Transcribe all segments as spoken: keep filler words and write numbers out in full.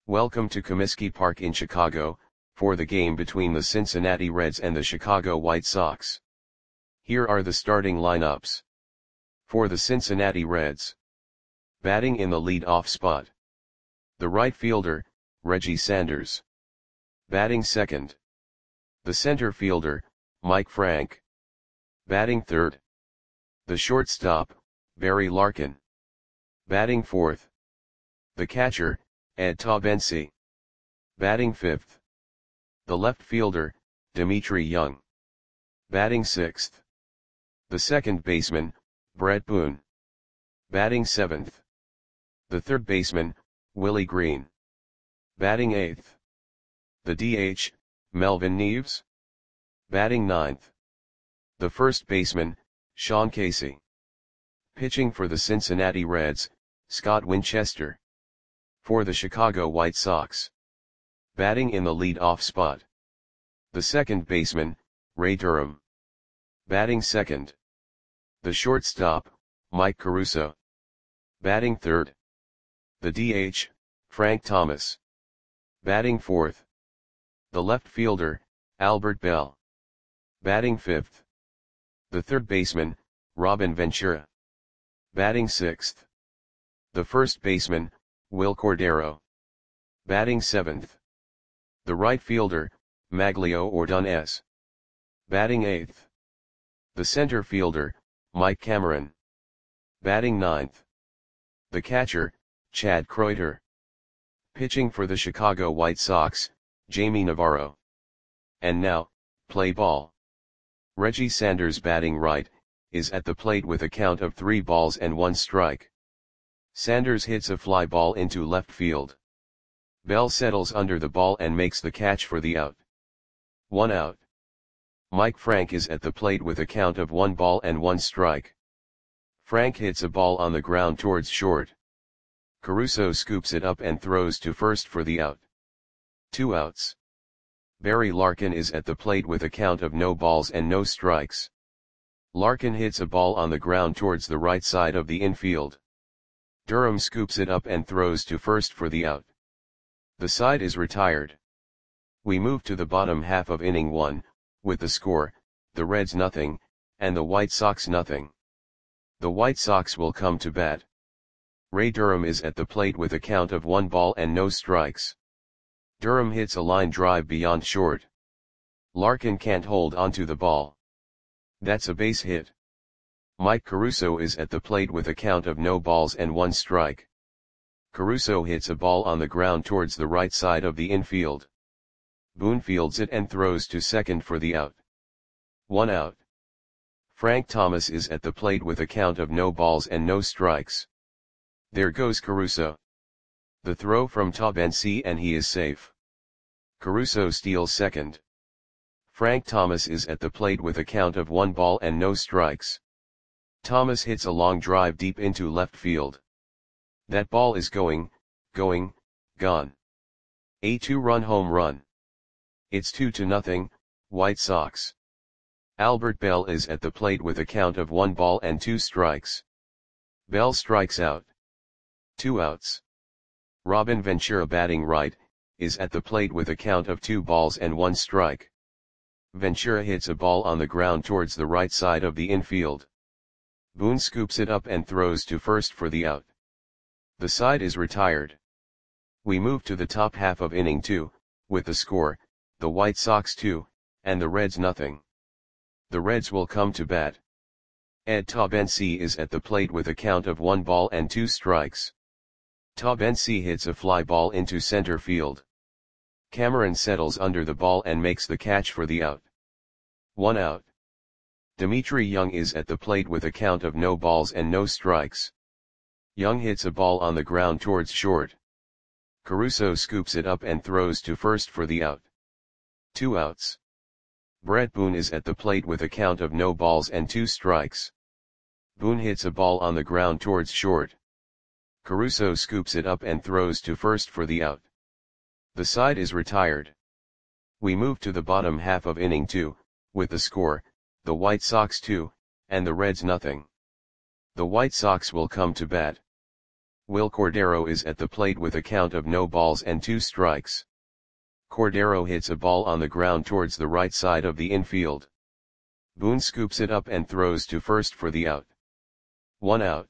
Welcome to Comiskey Park in Chicago, for the game between the Cincinnati Reds and the Chicago White Sox. Here are the starting lineups. For the Cincinnati Reds. Batting in the lead-off spot. The right fielder, Reggie Sanders. Batting second. The center fielder, Mike Frank. Batting third. The shortstop, Barry Larkin. Batting fourth. The catcher, Ed Taubensee. Batting fifth. The left fielder, Dmitri Young. Batting sixth. The second baseman, Bret Boone. Batting seventh. The third baseman, Willie Green. Batting eighth. The D H, Melvin Neves. Batting ninth. The first baseman, Sean Casey. Pitching for the Cincinnati Reds, Scott Winchester. For the Chicago White Sox. Batting in the lead-off spot. The second baseman, Ray Durham. Batting second. The shortstop, Mike Caruso. Batting third. The D H, Frank Thomas. Batting fourth. The left fielder, Albert Belle. Batting fifth. The third baseman, Robin Ventura. Batting sixth. The first baseman, Will Cordero. Batting seventh. The right fielder, Maglio Ordonez. Batting eighth. The center fielder, Mike Cameron. Batting ninth. The catcher, Chad Kreuter. Pitching for the Chicago White Sox, Jamie Navarro. And now, play ball. Reggie Sanders batting right, is at the plate with a count of three balls and one strike. Sanders hits a fly ball into left field. Bell settles under the ball and makes the catch for the out. One out. Mike Frank is at the plate with a count of one ball and one strike. Frank hits a ball on the ground towards short. Caruso scoops it up and throws to first for the out. Two outs. Barry Larkin is at the plate with a count of no balls and no strikes. Larkin hits a ball on the ground towards the right side of the infield. Durham scoops it up and throws to first for the out. The side is retired. We move to the bottom half of inning one, with the score, the Reds nothing, and the White Sox nothing. The White Sox will come to bat. Ray Durham is at the plate with a count of one ball and no strikes. Durham hits a line drive beyond short. Larkin can't hold onto the ball. That's a base hit. Mike Caruso is at the plate with a count of no balls and one strike. Caruso hits a ball on the ground towards the right side of the infield. Boone fields it and throws to second for the out. One out. Frank Thomas is at the plate with a count of no balls and no strikes. There goes Caruso. The throw from Taubensee and he is safe. Caruso steals second. Frank Thomas is at the plate with a count of one ball and no strikes. Thomas hits a long drive deep into left field. That ball is going, going, gone. A two-run home run. It's two to nothing, White Sox. Albert Belle is at the plate with a count of one ball and two strikes. Belle strikes out. Two outs. Robin Ventura batting right, is at the plate with a count of two balls and one strike. Ventura hits a ball on the ground towards the right side of the infield. Boone scoops it up and throws to first for the out. The side is retired. We move to the top half of inning two, with the score, the White Sox two, and the Reds nothing. The Reds will come to bat. Ed Taubensee is at the plate with a count of one ball and two strikes. Taubensee hits a fly ball into center field. Cameron settles under the ball and makes the catch for the out. One out. Dmitri Young is at the plate with a count of no balls and no strikes. Young hits a ball on the ground towards short. Caruso scoops it up and throws to first for the out. Two outs. Bret Boone is at the plate with a count of no balls and two strikes. Boone hits a ball on the ground towards short. Caruso scoops it up and throws to first for the out. The side is retired. We move to the bottom half of inning two, with the score, the White Sox two, and the Reds nothing. The White Sox will come to bat. Will Cordero is at the plate with a count of no balls and two strikes. Cordero hits a ball on the ground towards the right side of the infield. Boone scoops it up and throws to first for the out. One out.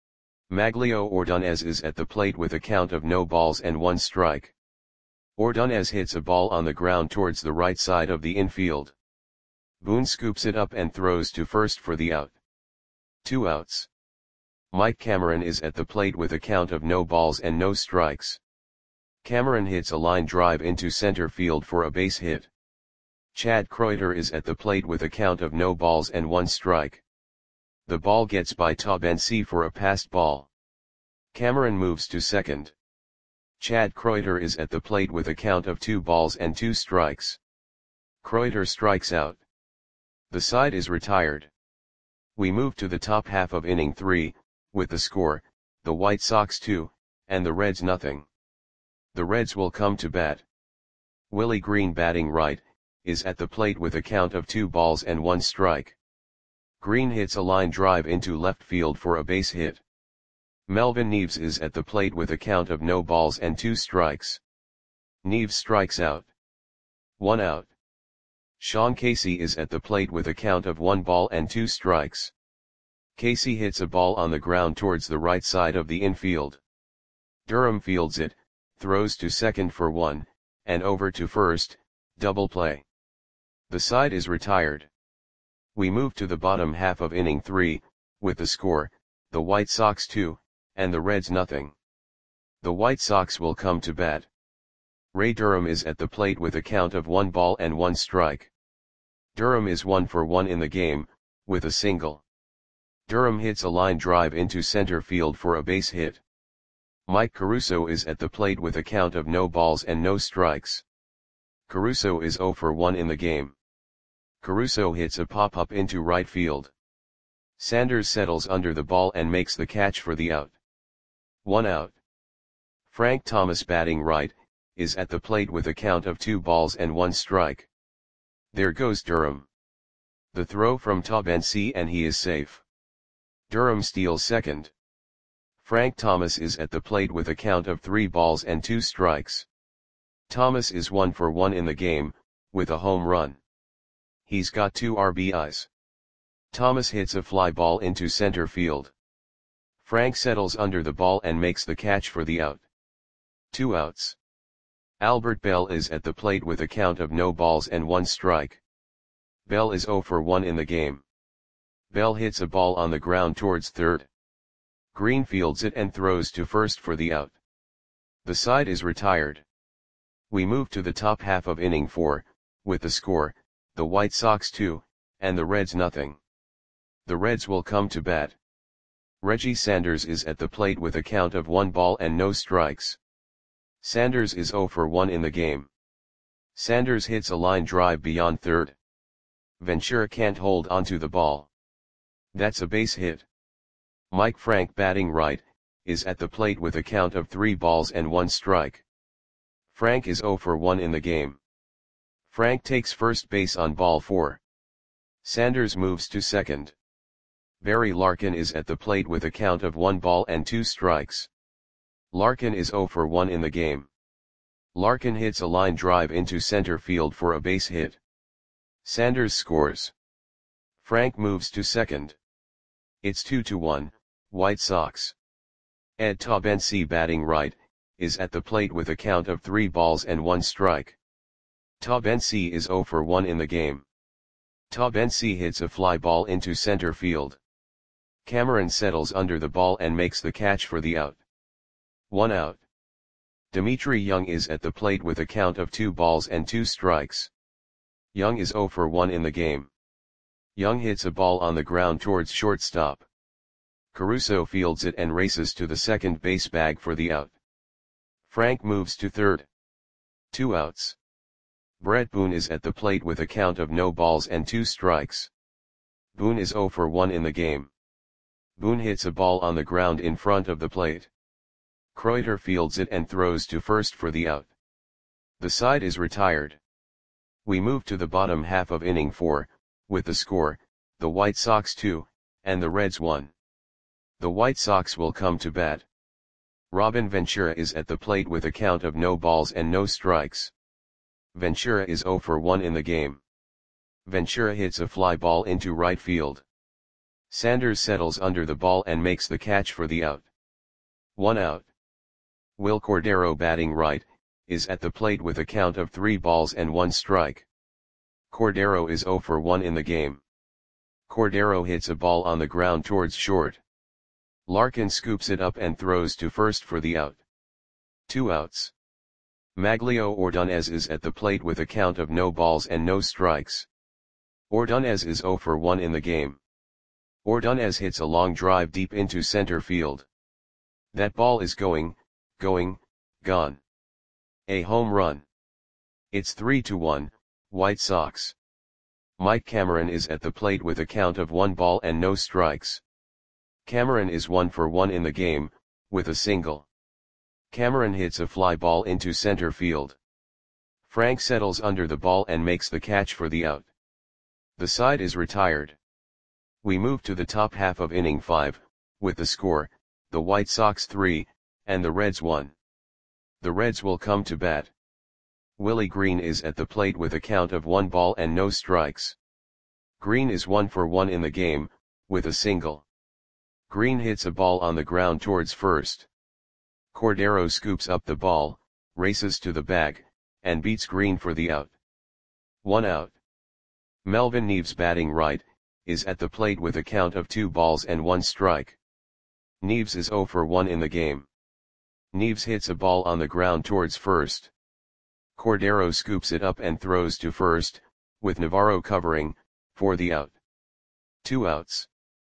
Maglio Ordonez is at the plate with a count of no balls and one strike. Ordonez hits a ball on the ground towards the right side of the infield. Boone scoops it up and throws to first for the out. Two outs. Mike Cameron is at the plate with a count of no balls and no strikes. Cameron hits a line drive into center field for a base hit. Chad Kreuter is at the plate with a count of no balls and one strike. The ball gets by Taubensee for a passed ball. Cameron moves to second. Chad Kreuter is at the plate with a count of two balls and two strikes. Kreuter strikes out. The side is retired. We move to the top half of inning three, with the score, the White Sox two, and the Reds nothing. The Reds will come to bat. Willie Green, batting right, is at the plate with a count of two balls and one strike. Green hits a line drive into left field for a base hit. Melvin Neves is at the plate with a count of no balls and two strikes. Neves strikes out. One out. Sean Casey is at the plate with a count of one ball and two strikes. Casey hits a ball on the ground towards the right side of the infield. Durham fields it, throws to second for one, and over to first, double play. The side is retired. We move to the bottom half of inning three, with the score, the White Sox two, and the Reds nothing. The White Sox will come to bat. Ray Durham is at the plate with a count of one ball and one strike. Durham is one for one in the game, with a single. Durham hits a line drive into center field for a base hit. Mike Caruso is at the plate with a count of no balls and no strikes. Caruso is zero for one in the game. Caruso hits a pop-up into right field. Sanders settles under the ball and makes the catch for the out. One out. Frank Thomas, batting right, is at the plate with a count of two balls and one strike. There goes Durham. The throw from Taubensee and he is safe. Durham steals second. Frank Thomas is at the plate with a count of three balls and two strikes. Thomas is one for one in the game, with a home run. He's got two R B Is. Thomas hits a fly ball into center field. Frank settles under the ball and makes the catch for the out. Two outs. Albert Bell is at the plate with a count of no balls and one strike. Bell is zero for one in the game. Bell hits a ball on the ground towards third. Green fields it and throws to first for the out. The side is retired. We move to the top half of inning four, with the score, the White Sox two, and the Reds nothing. The Reds will come to bat. Reggie Sanders is at the plate with a count of one ball and no strikes. Sanders is zero for one in the game. Sanders hits a line drive beyond third. Ventura can't hold onto the ball. That's a base hit. Mike Frank, batting right, is at the plate with a count of three balls and one strike. Frank is zero for one in the game. Frank takes first base on ball four. Sanders moves to second. Barry Larkin is at the plate with a count of one ball and two strikes. Larkin is zero for one in the game. Larkin hits a line drive into center field for a base hit. Sanders scores. Frank moves to second. It's two to one, White Sox. Ed Taubensee, batting right, is at the plate with a count of three balls and one strike. Taubensee is zero for one in the game. Taubensee hits a fly ball into center field. Cameron settles under the ball and makes the catch for the out. One out. Dimitri Young is at the plate with a count of two balls and two strikes. Young is zero for one in the game. Young hits a ball on the ground towards shortstop. Caruso fields it and races to the second base bag for the out. Frank moves to third. Two outs. Brett Boone is at the plate with a count of no balls and two strikes. Boone is zero for one in the game. Boone hits a ball on the ground in front of the plate. Kreuter fields it and throws to first for the out. The side is retired. We move to the bottom half of inning four, with the score, the White Sox two, and the Reds one. The White Sox will come to bat. Robin Ventura is at the plate with a count of no balls and no strikes. Ventura is zero for one in the game. Ventura hits a fly ball into right field. Sanders settles under the ball and makes the catch for the out. One out. Will Cordero, batting right, is at the plate with a count of three balls and one strike. Cordero is zero for one in the game. Cordero hits a ball on the ground towards short. Larkin scoops it up and throws to first for the out. Two outs. Maglio Ordonez is at the plate with a count of no balls and no strikes. Ordonez is zero for one in the game. Ordonez hits a long drive deep into center field. That ball is going, going, gone. A home run. It's three to one, White Sox. Mike Cameron is at the plate with a count of one ball and no strikes. Cameron is one for one in the game, with a single. Cameron hits a fly ball into center field. Frank settles under the ball and makes the catch for the out. The side is retired. We move to the top half of inning five, with the score, the White Sox three, and the Reds one. The Reds will come to bat. Willie Green is at the plate with a count of one ball and no strikes. Green is one for one in the game, with a single. Green hits a ball on the ground towards first. Cordero scoops up the ball, races to the bag, and beats Green for the out. One out. Melvin Neves, batting right, is at the plate with a count of two balls and one strike. Neves is zero for one in the game. Neves hits a ball on the ground towards first. Cordero scoops it up and throws to first, with Navarro covering, for the out. Two outs.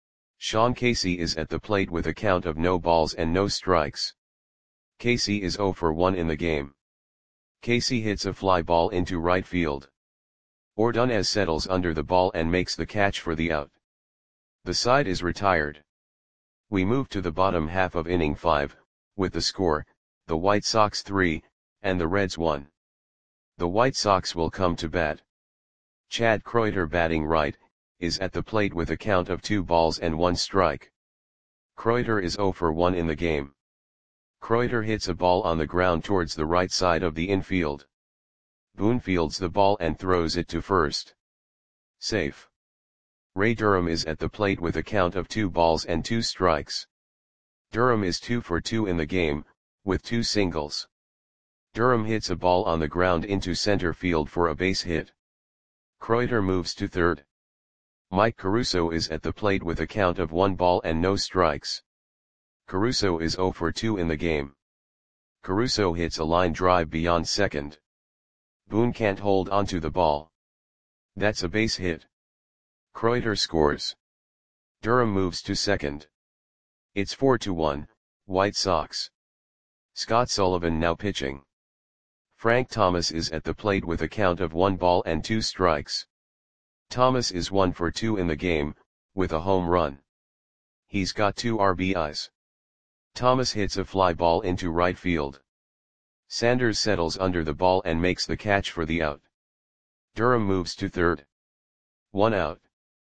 Sean Casey is at the plate with a count of no balls and no strikes. Casey is zero for one in the game. Casey hits a fly ball into right field. Ordonez settles under the ball and makes the catch for the out. The side is retired. We move to the bottom half of inning five, with the score, the White Sox three, and the Reds one. The White Sox will come to bat. Chad Kreuter, batting right, is at the plate with a count of two balls and one strike. Kreuter is zero for one in the game. Kreuter hits a ball on the ground towards the right side of the infield. Boone fields the ball and throws it to first. Safe. Ray Durham is at the plate with a count of two balls and two strikes. Durham is two for two in the game, with two singles. Durham hits a ball on the ground into center field for a base hit. Kreuter moves to third. Mike Caruso is at the plate with a count of one ball and no strikes. Caruso is zero for two in the game. Caruso hits a line drive beyond second. Boone can't hold onto the ball. That's a base hit. Kreuter scores. Durham moves to second. It's four to one, White Sox. Scott Sullivan now pitching. Frank Thomas is at the plate with a count of one ball and two strikes. Thomas is one for two in the game, with a home run. He's got two R B Is. Thomas hits a fly ball into right field. Sanders settles under the ball and makes the catch for the out. Durham moves to third. One out.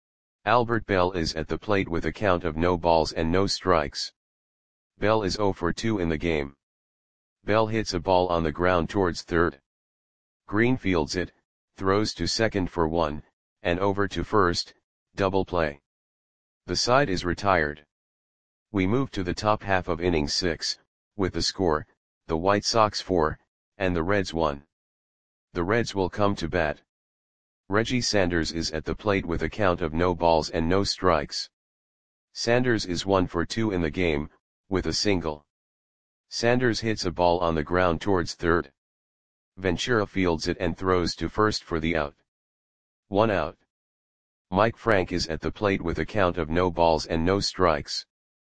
Albert Bell is at the plate with a count of no balls and no strikes. Bell is zero for two in the game. Bell hits a ball on the ground towards third. Green fields it, throws to second for one, and over to first, double play. The side is retired. We move to the top half of inning six, with the score, the White Sox four, and the Reds one. The Reds will come to bat. Reggie Sanders is at the plate with a count of no balls and no strikes. Sanders is one for two in the game, with a single. Sanders hits a ball on the ground towards third. Ventura fields it and throws to first for the out. One out. Mike Frank is at the plate with a count of no balls and no strikes.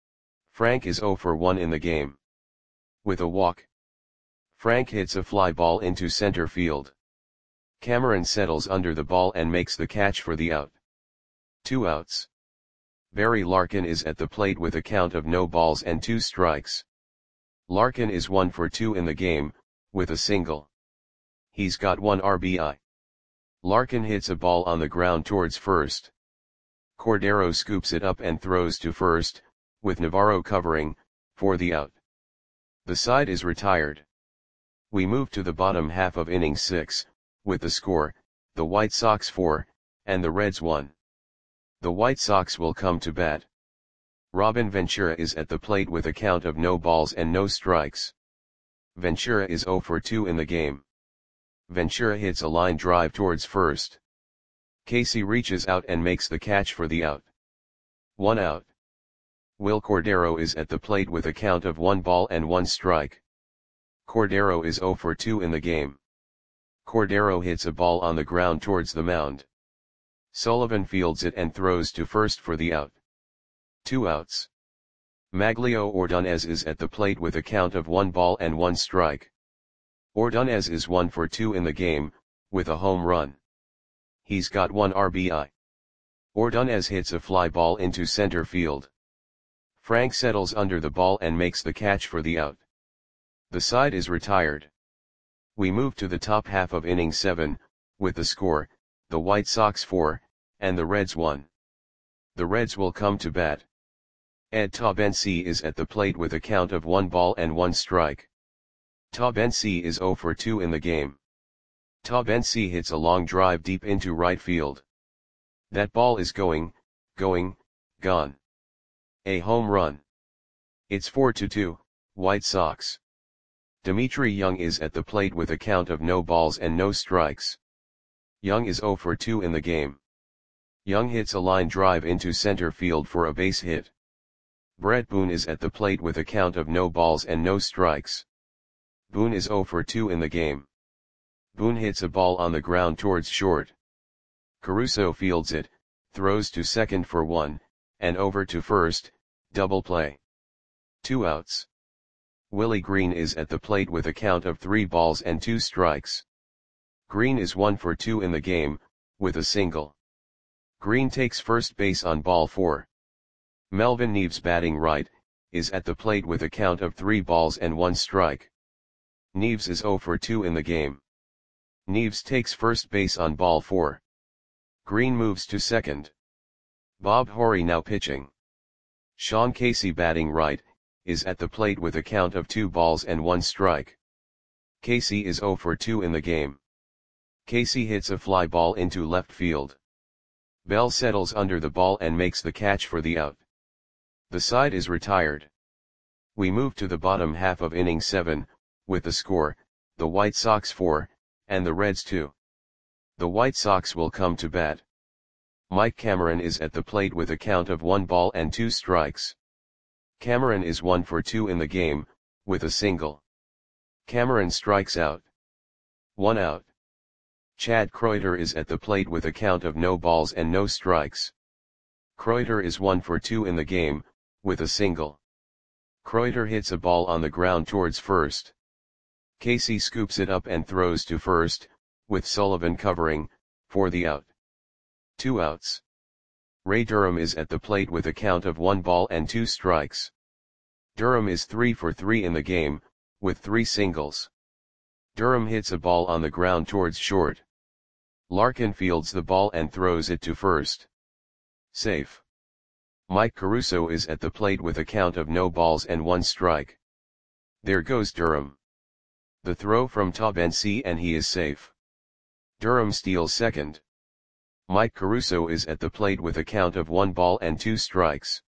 Frank is zero for one in the game. With a walk. Frank hits a fly ball into center field. Cameron settles under the ball and makes the catch for the out. Two outs. Barry Larkin is at the plate with a count of no balls and two strikes. Larkin is one for two in the game, with a single. He's got one R B I. Larkin hits a ball on the ground towards first. Cordero scoops it up and throws to first, with Navarro covering, for the out. The side is retired. We move to the bottom half of inning six, with the score, the White Sox four, and the Reds one. The White Sox will come to bat. Robin Ventura is at the plate with a count of no balls and no strikes. Ventura is oh for two in the game. Ventura hits a line drive towards first. Casey reaches out and makes the catch for the out. One out. Will Cordero is at the plate with a count of one ball and one strike. Cordero is oh for two in the game. Cordero hits a ball on the ground towards the mound. Sullivan fields it and throws to first for the out. Two outs. Maglio Ordonez is at the plate with a count of one ball and one strike. Ordonez is one for two in the game, with a home run. He's got one R B I. Ordonez hits a fly ball into center field. Frank settles under the ball and makes the catch for the out. The side is retired. We move to the top half of inning seven, with the score, the White Sox four, and the Reds one. The Reds will come to bat. Ed Taubensee is at the plate with a count of one ball and one strike. Taubensee is oh for two in the game. Taubensee hits a long drive deep into right field. That ball is going, going, gone. A home run. It's four to two, White Sox. Dimitri Young is at the plate with a count of no balls and no strikes. Young is oh for two in the game. Young hits a line drive into center field for a base hit. Brett Boone is at the plate with a count of no balls and no strikes. Boone is oh for two in the game. Boone hits a ball on the ground towards short. Caruso fields it, throws to second for one, and over to first, double play. Two outs. Willie Green is at the plate with a count of three balls and two strikes. Green is one for two in the game, with a single. Green takes first base on ball four. Melvin Neves, batting right, is at the plate with a count of three balls and one strike. Neves is oh for two in the game. Neves takes first base on ball four. Green moves to second. Bob Horry now pitching. Sean Casey, batting right, is at the plate with a count of two balls and one strike. Casey is oh for two in the game. Casey hits a fly ball into left field. Bell settles under the ball and makes the catch for the out. The side is retired. We move to the bottom half of inning seven, with the score, the White Sox four, and the Reds two. The White Sox will come to bat. Mike Cameron is at the plate with a count of one ball and two strikes. Cameron is one for two in the game, with a single. Cameron strikes out. One out. Chad Kreuter is at the plate with a count of no balls and no strikes. Kreuter is one for two in the game, with a single. Kreuter hits a ball on the ground towards first. Casey scoops it up and throws to first, with Sullivan covering, for the out. Two outs. Ray Durham is at the plate with a count of one ball and two strikes. Durham is three for three in the game, with three singles. Durham hits a ball on the ground towards short. Larkin fields the ball and throws it to first. Safe. Mike Caruso is at the plate with a count of no balls and one strike. There goes Durham. The throw from Taubensee and he is safe. Durham steals second. Mike Caruso is at the plate with a count of one ball and two strikes.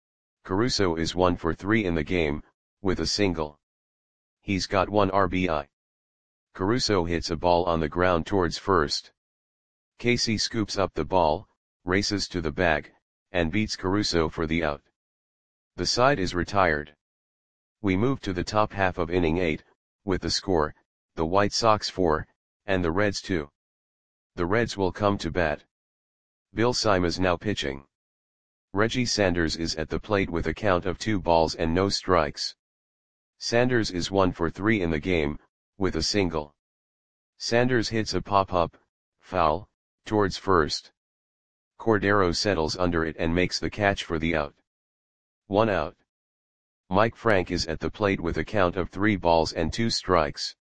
Caruso is one for three in the game, with a single. He's got one R B I. Caruso hits a ball on the ground towards first. Casey scoops up the ball, races to the bag, and beats Caruso for the out. The side is retired. We move to the top half of inning eight, with the score, the White Sox four, and the Reds two. The Reds will come to bat. Bill Simas now pitching. Reggie Sanders is at the plate with a count of two balls and no strikes. Sanders is one for three in the game, with a single. Sanders hits a pop-up, foul, towards first. Cordero settles under it and makes the catch for the out. One out. Mike Frank is at the plate with a count of three balls and two strikes.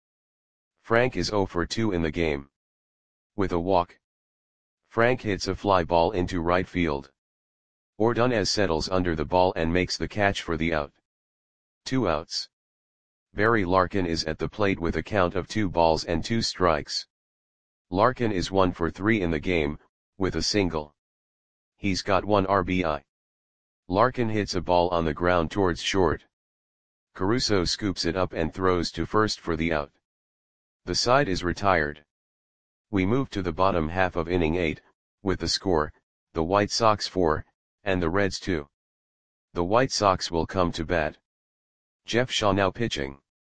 Frank is oh for two in the game. With a walk. Frank hits a fly ball into right field. Ordonez settles under the ball and makes the catch for the out. Two outs. Barry Larkin is at the plate with a count of two balls and two strikes. Larkin is one for three in the game, with a single. He's got one R B I. Larkin hits a ball on the ground towards short. Caruso scoops it up and throws to first for the out. The side is retired. We move to the bottom half of inning eight, with the score, the White Sox four, and the Reds two. The White Sox will come to bat. Jeff Shaw now pitching.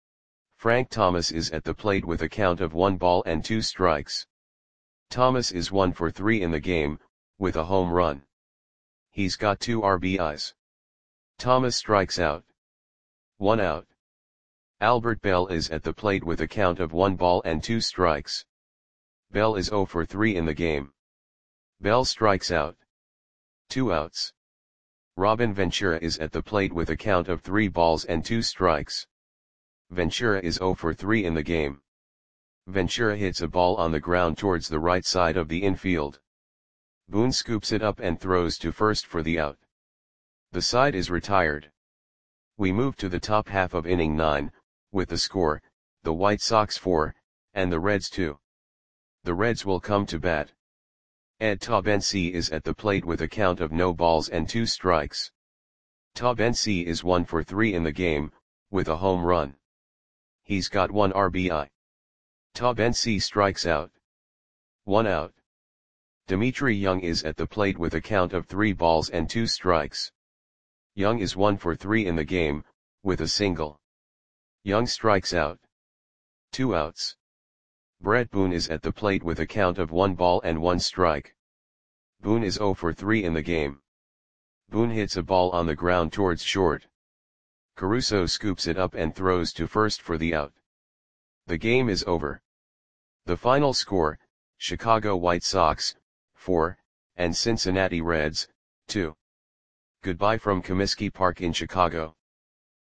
Frank Thomas is at the plate with a count of one ball and two strikes. Thomas is one for three in the game, with a home run. He's got two R B Is. Thomas strikes out. One out. Albert Bell is at the plate with a count of one ball and two strikes. Bell is zero for three in the game. Bell strikes out. Two outs. Robin Ventura is at the plate with a count of three balls and two strikes. Ventura is zero for three in the game. Ventura hits a ball on the ground towards the right side of the infield. Boone scoops it up and throws to first for the out. The side is retired. We move to the top half of inning nine, with the score, the White Sox four, and the Reds two. The Reds will come to bat. Ed Taubensee is at the plate with a count of no balls and two strikes. Taubensee is one for three in the game, with a home run. He's got one R B I. Taubensee strikes out. One out. Dimitri Young is at the plate with a count of three balls and two strikes. Young is one for three in the game, with a single. Young strikes out. Two outs. Brett Boone is at the plate with a count of one ball and one strike. Boone is zero for three in the game. Boone hits a ball on the ground towards short. Caruso scoops it up and throws to first for the out. The game is over. The final score, Chicago White Sox, four, and Cincinnati Reds, two. Goodbye from Comiskey Park in Chicago.